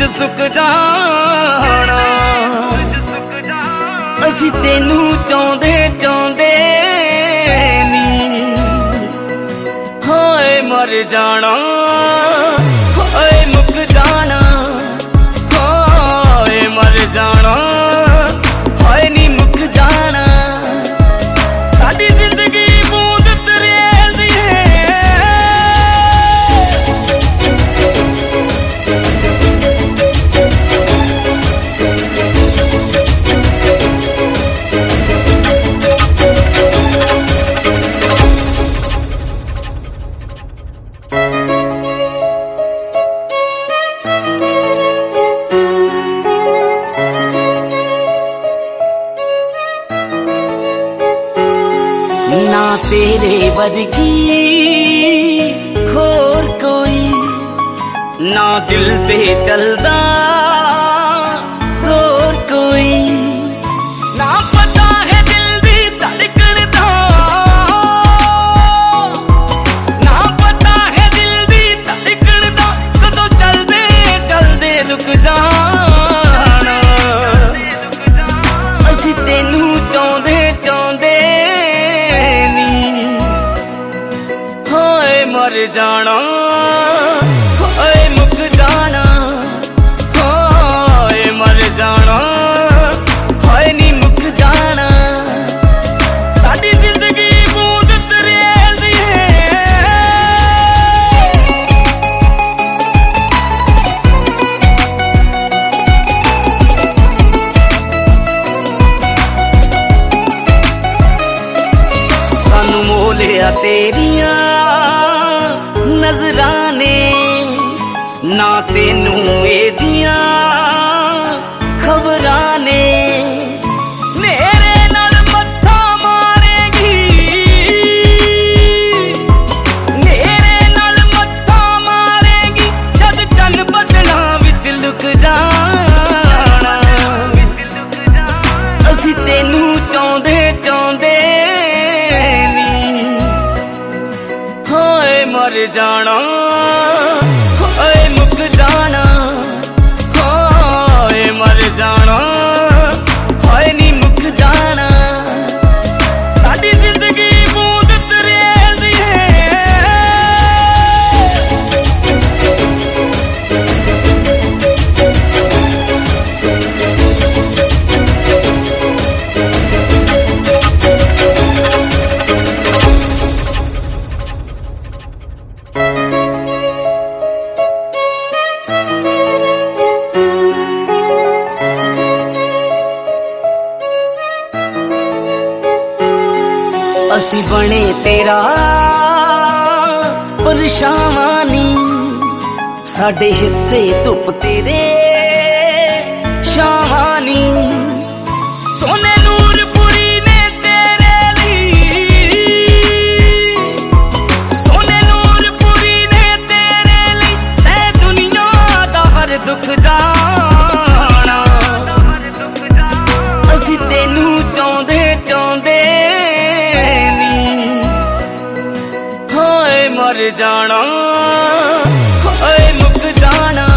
सुक जाना। असी तेनू चाहते चाहते नी, हाय मर जाना, हाय मुक जाना, हाय मर जाना, हाय नी मुक जाना। साडी जिंदगी बूंद तरेल दी है, ना तेरे वर्गी खोर कोई, ना दिल ते चलदा जोर कोई, ना पता है दिल दी धड़कन दा, ना पता है दिल दी धड़कन दा, कदों चलदे चलदे रुक जाना। असी तेनू चाहते चाहते मर जाना, हाय मुक जाना, हाय मर जाना, हाय नी मुक जाना। साडी जिंदगी बूंद तरेल दी है, सानू मोलिया तेरियां नजराने, ना तेनू एदियां खबरां ने। मेरे नाल मत्था मारेगी, मेरे नाल मत्था मारेगी, जद चन बदला विच लुक जाना। असी तेनू चाहते चाहते नी, हाय मर जाना, हाय मुक जाना, हाय मर जाना, हाय नी मुक जाना। साडी जिंदगी बूंद तरेल दी है, असी बने तेरा परछावानी, साडे हिस्से धुप तेरे छावानी। सोने नूरपुरी ने तेरे ली, सोने नूरपुरी ने तेरे ली, सह दुनिया दा हर दुख जाना। असी तेनू चाहते चाहते मर जाना, हाय मुक जाना,